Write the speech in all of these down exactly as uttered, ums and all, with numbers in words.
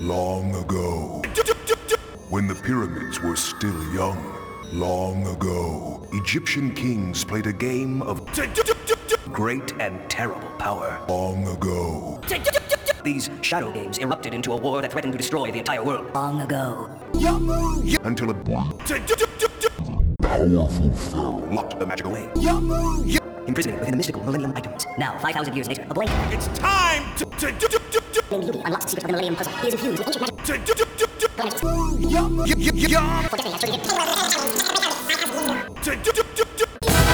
Long ago, when the pyramids were still young, long ago, Egyptian kings played a game of great and terrible power. Long ago, These shadow games erupted into a war that threatened to destroy the entire world. Long ago. until a Powerful pharaoh. locked the magic away. Imprisoning within the mystical Millennium Items. Now, five thousand years later, a blade It's time to, to, to, to, to, named Yugi unlocks the secret of the Millennium Puzzle. He is infused with ancient magic. to, to, to, to, to, Going to to, for decades, so he to, to, to, to,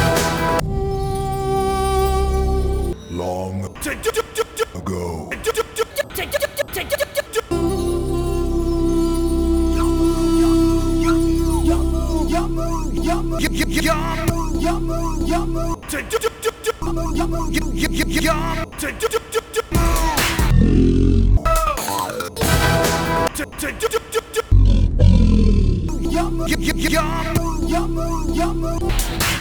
Long to, to, to, to, to, ago, to, to, to, to, to, to, to, to, to, to, to, to,